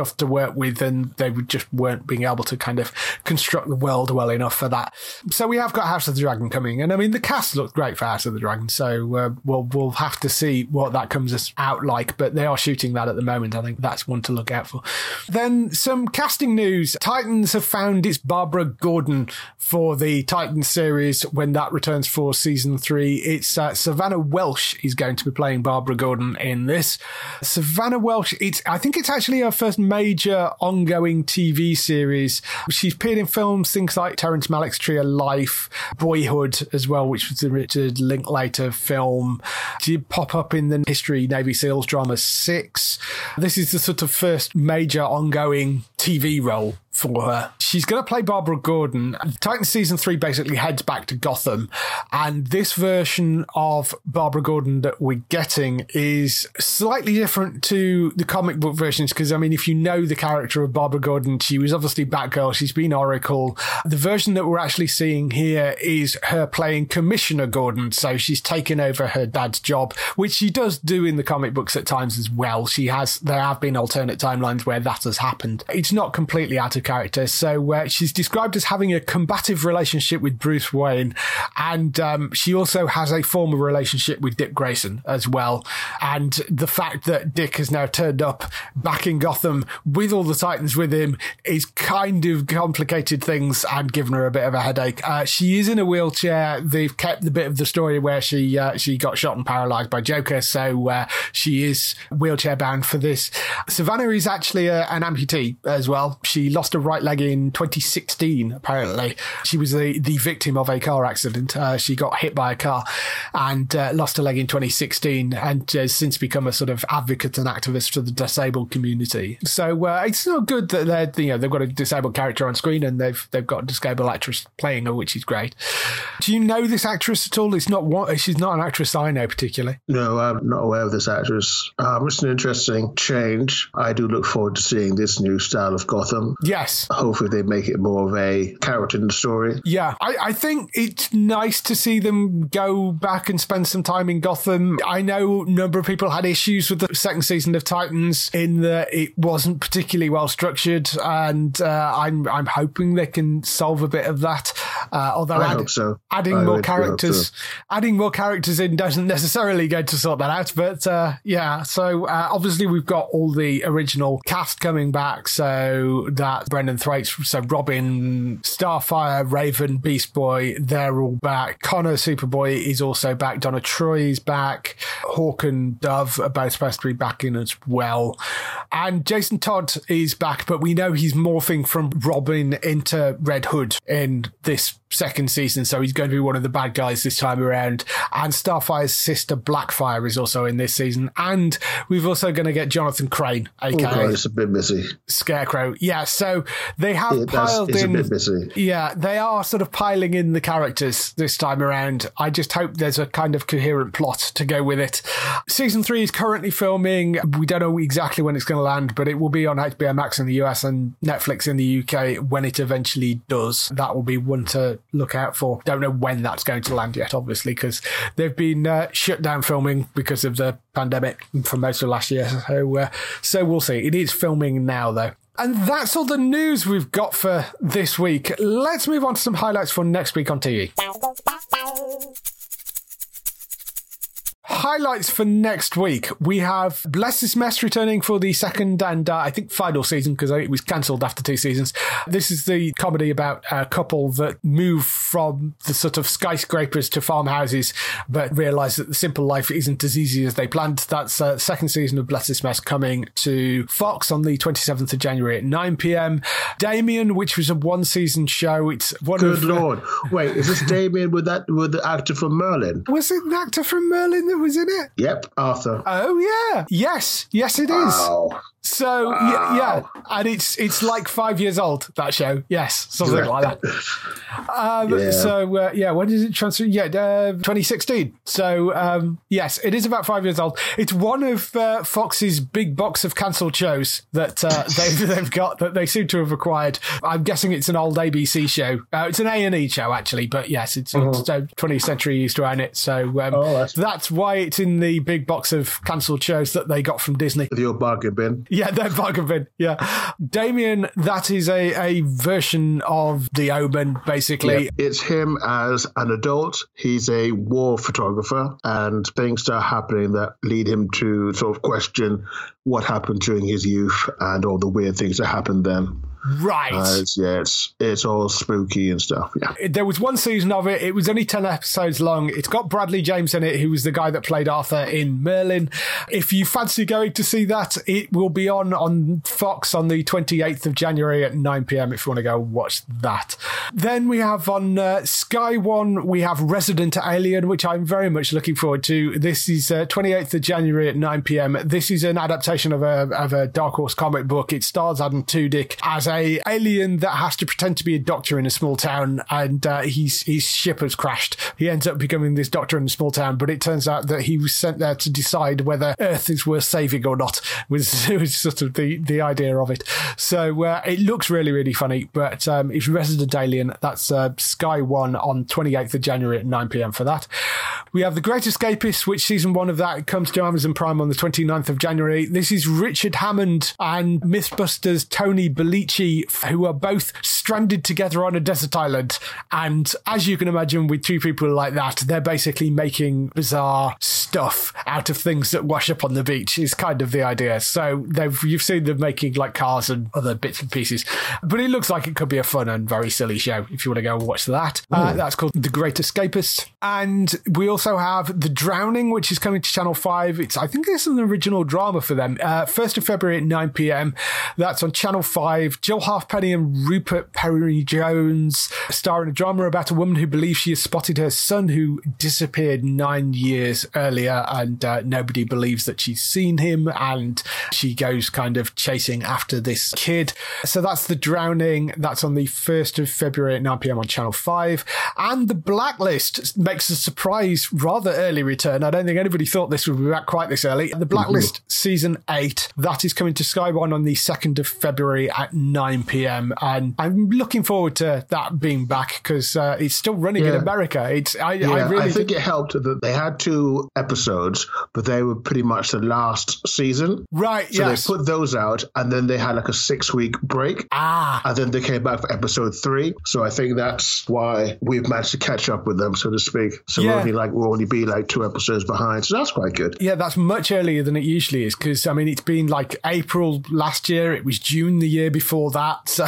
enough to work with, and they would just weren't being able to kind of construct the world well enough for that. So we have got House of the Dragon coming, and I mean the cast looked great for House of the Dragon, so uh, we'll we'll have to see what that comes out like, but they are shooting that at the moment. I think that's one to look out for. Then some casting news. Titans have found it's Barbara Gordon for the Titans series when that returns for season three. It's uh, Savannah Welsh is going to be playing Barbara Gordon in this. Savannah Welsh, it's I think it's actually her first major ongoing T V series. She's appeared in films, things like Terrence Malick's Tree of Life, Boyhood as well, which was the Richard Linklater film. She did pop up in the History Navy SEALs drama Six. This is the sort of first major ongoing T V role for her. She's going to play Barbara Gordon. Titans season three basically heads back to Gotham, and this version of Barbara Gordon that we're getting is slightly different to the comic book versions, because I mean, if you know the character of Barbara Gordon, she was obviously Batgirl, she's been Oracle. The version that we're actually seeing here is her playing Commissioner Gordon, so she's taken over her dad's job, which she does do in the comic books at times as well. She has, there have been alternate timelines where that has happened. It's not completely out of character. So uh, she's described as having a combative relationship with Bruce Wayne, and um, she also has a former relationship with Dick Grayson as well. And the fact that Dick has now turned up back in Gotham with all the Titans with him is kind of complicated things and given her a bit of a headache. Uh, she is in a wheelchair. They've kept the bit of the story where she uh, she got shot and paralysed by Joker, so uh, she is wheelchair bound for this. Savannah is actually a, an amputee as well. She lost her right leg in twenty sixteen, apparently. She was the, the victim of a car accident. Uh, she got hit by a car and uh, lost her leg in twenty sixteen, and has since become a sort of advocate and activist for the disabled community. So uh, it's not good that they're, you know, they've got a disabled character on screen and they've they've got a disabled actress playing her, which is great. Do you know this actress at all? It's not what she's not an actress I know particularly. No, I'm not aware of this actress. Um, it's an interesting change. I do look forward to seeing this new style of Gotham. Yes. Hopefully they make it more of a character in the story. Yeah, I, I think it's nice to see them go back and spend some time in Gotham. I know a number of people had issues with the second season of Titans in that it wasn't particularly well structured, and uh, I'm I'm hoping they can solve a bit of that. Uh, although I add, hope so. adding I more really characters, so. adding more characters in doesn't necessarily go to sort that out. But uh, yeah, so uh, obviously we've got all the original cast coming back. So that Brendan Thwaites, so Robin, Starfire, Raven, Beast Boy, they're all back. Connor, Superboy, is also back. Donna Troy is back. Hawk and Dove are both supposed to be back in as well. And Jason Todd is back, but we know he's morphing from Robin into Red Hood in this second season, so he's going to be one of the bad guys this time around. And Starfire's sister Blackfire is also in this season, and we've also going to get Jonathan Crane, aka oh God, it's a bit busy. Scarecrow. Yeah, so they have yeah, piled it's in. A bit busy. Yeah, they are sort of piling in the characters this time around. I just hope there's a kind of coherent plot to go with it. Season three is currently filming. We don't know exactly when it's going to land, but it will be on H B O Max in the U S and Netflix in the U K when it eventually does. That will be one to look out for. Don't know when that's going to land yet, obviously, because they've been uh, shut down filming because of the pandemic for most of last year. So, uh, so we'll see. It is filming now, though. And that's all the news we've got for this week. Let's move on to some highlights for next week on T V. Highlights for next week. We have Bless This Mess returning for the second and uh, I think final season, because it was cancelled after two seasons. This is the comedy about a couple that move from the sort of skyscrapers to farmhouses, but realise that the simple life isn't as easy as they planned. That's uh, second season of Bless This Mess coming to Fox on the twenty-seventh of January at nine p.m. Damien, which was a one season show. It's one Good of, Lord. Wait, is this Damien with that with the actor from Merlin? Was it an actor from Merlin that was in it? Yep, Arthur. Oh yeah, yes, yes it is. Wow. So wow. yeah, yeah, and it's it's like five years old, that show. Yes, something like that. Um, yeah. So uh, yeah, when did it transfer? Yeah, uh, twenty sixteen. So um, yes, it is about five years old. It's one of uh, Fox's big box of cancelled shows that uh, they've they've got that they seem to have acquired. I'm guessing it's an old A B C show. Uh, it's an A and E show actually, but yes, it's, uh-huh. it's uh, twentieth Century used to own it. So um, oh, that's... that's why it's in the big box of cancelled shows that they got from Disney. Your bargain bin. Yeah, they're bargain bin. Yeah. Damien, that is a, a version of The Omen, basically. Yeah, it's him as an adult. He's a war photographer, and things start happening that lead him to sort of question what happened during his youth and all the weird things that happened then. Right. Uh, it's, yeah, it's it's all spooky and stuff. Yeah. There was one season of it. It was only ten episodes long. It's got Bradley James in it, who was the guy that played Arthur in Merlin. If you fancy going to see that, it will be on on Fox on the twenty-eighth of January at nine p.m. if you want to go watch that. Then we have on uh, Sky One, we have Resident Alien, which I'm very much looking forward to. This is uh, twenty-eighth of January at nine p.m. This is an adaptation of a of a Dark Horse comic book. It stars Adam Tudyk as a alien that has to pretend to be a doctor in a small town, and uh, he's, his ship has crashed. He ends up becoming this doctor in a small town, but it turns out that he was sent there to decide whether Earth is worth saving or not, was, was sort of the, the idea of it. So uh, it looks really, really funny, but um, it's Resident Alien. That's uh, Sky One on twenty-eighth of January at nine p.m. for that. We have The Great Escapist, which season one of that comes to Amazon Prime on the twenty-ninth of January. This is Richard Hammond and Mythbusters Tony Bellici, who are both stranded together on a desert island. And as you can imagine, with two people like that, they're basically making bizarre stuff out of things that wash up on the beach, is kind of the idea. So they've you've seen them making like cars and other bits and pieces. But it looks like it could be a fun and very silly show if you want to go and watch that. Uh, that's called The Great Escapist. And we also have The Drowning, which is coming to Channel five. It's I think it's an original drama for them. Uh, first of February at nine p.m. That's on Channel five. Jill Halfpenny and Rupert Perry-Jones star in a drama about a woman who believes she has spotted her son who disappeared nine years earlier, and uh, nobody believes that she's seen him, and she goes kind of chasing after this kid. So that's The Drowning. That's on the first of February at nine p.m. on Channel five. And The Blacklist makes a surprise, rather early return. I don't think anybody thought this would be back quite this early. The Blacklist mm-hmm. season eight, that is coming to Sky One on the second of February at nine p.m. And I'm looking forward to that being back because uh, it's still running yeah. in America. It's I, yeah, I really I think did... it helped that they had two episodes, but they were pretty much the last season. Right, so yes. they put those out, and then they had like a six-week break. Ah. And then they came back for episode three. So I think that's why we've managed to catch up with them, so to speak. So yeah. we'll only like we'll only be like two episodes behind. So that's quite good. Yeah, that's much earlier than it usually is because, I mean, it's been like April last year. It was June the year before that. So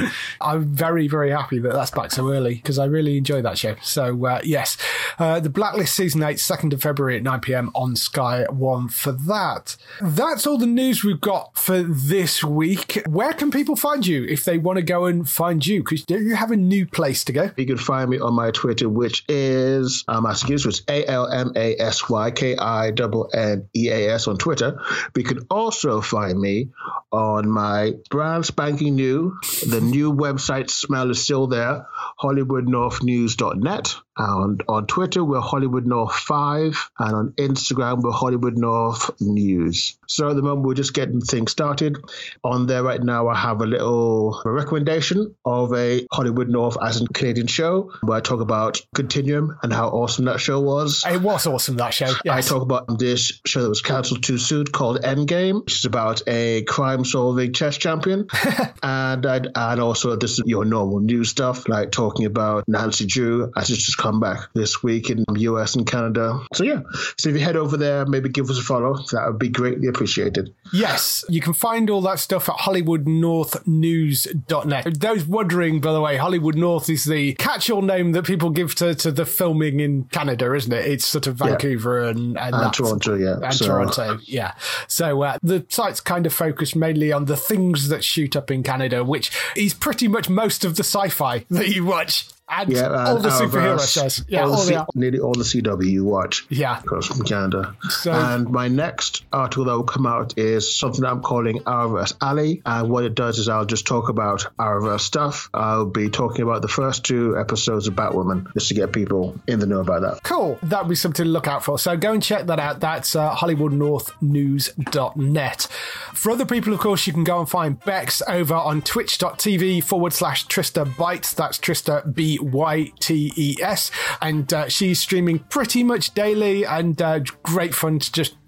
I'm very, very happy that that's back so early because I really enjoy that show. So, uh, yes, uh, The Blacklist Season eight, second of February at nine p.m. on Sky One for that. That's all the news we've got for this week. Where can people find you if they want to go and find you? Because you have a new place to go. You can find me on my Twitter, which is, um, I excuse me, it's A L M A S Y K I N N E A S on Twitter. But you can also find me on my brand spanking new, the new website smell is still there, Hollywood North News dot net. And on Twitter, we're Hollywood North five. And on Instagram, we're Hollywood North News. So at the moment, we're just getting things started. On there right now, I have a little recommendation of a Hollywood North as a Canadian show where I talk about Continuum and how awesome that show was. It was awesome, that show. Yes. I talk about this show that was cancelled too soon called Endgame, which is about a crime-solving chess champion. and I'd, and also this is your normal news stuff, like talking about Nancy Drew as it's just come back this week in the U S and Canada. So yeah, so if you head over there, maybe give us a follow. That would be greatly appreciated. Yes, you can find all that stuff at Hollywood North News dot net. Those wondering, by the way, Hollywood North is the catch-all name that people give to, to the filming in Canada, isn't it? It's sort of Vancouver yeah. and, and, and Toronto, yeah. And so. Toronto, yeah. So uh, the site's kind of focused mainly on the things that shoot up in Canada, which is pretty much most of the sci-fi that you watch. And yeah, all the superhero Arrowverse, shows. Yeah, all all the C- the, nearly all the C W you watch. Yeah. Because from Canada. So, and my next article that will come out is something that I'm calling Arrowverse Alley. And what it does is I'll just talk about Arrowverse stuff. I'll be talking about the first two episodes of Batwoman, just to get people in the know about that. Cool. That'd be something to look out for. So go and check that out. That's uh, Hollywood North News dot net. For other people, of course, you can go and find Bex over on twitch.tv forward slash Trista Bytes. That's Trista B Y T E S. And uh, she's streaming pretty much daily and uh, great fun to just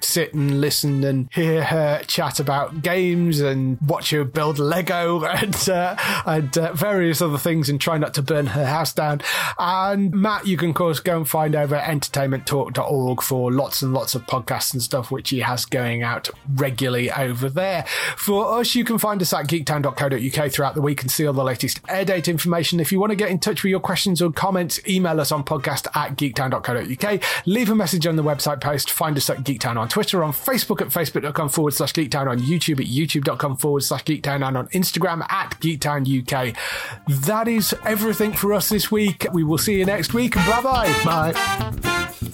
sit and listen and hear her chat about games and watch her build Lego and, uh, and uh, various other things and try not to burn her house down. And Matt, you can, of course, go and find over at entertainment talk dot org for lots and lots of podcasts and stuff which he has going out regularly over there. For us, you can find us at geektown dot co dot uk throughout the week and see all the latest air date information. If you want to get in touch with your questions or comments, email us on podcast at geektown dot co dot uk. Leave a message on the website post. Find us at Geektown on Twitter, on Facebook at facebook.com forward slash Geektown, on YouTube at youtube.com forward slash Geektown, and on Instagram at Geektown U K. That is everything for us this week. We will see you next week. Bye-bye. Bye.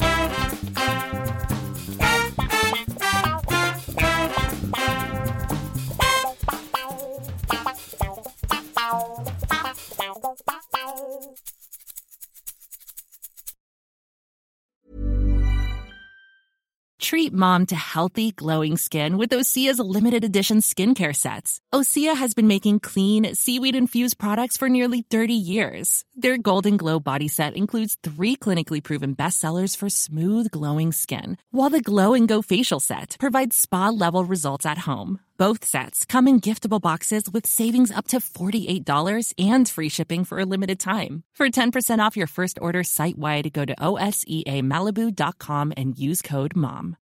Treat mom to healthy, glowing skin with Osea's limited edition skincare sets. Osea has been making clean, seaweed-infused products for nearly thirty years. Their Golden Glow body set includes three clinically proven bestsellers for smooth, glowing skin, while the Glow and Go facial set provides spa-level results at home. Both sets come in giftable boxes with savings up to forty-eight dollars and free shipping for a limited time. For ten percent off your first order site-wide, go to O S E A Malibu dot com and use code MOM.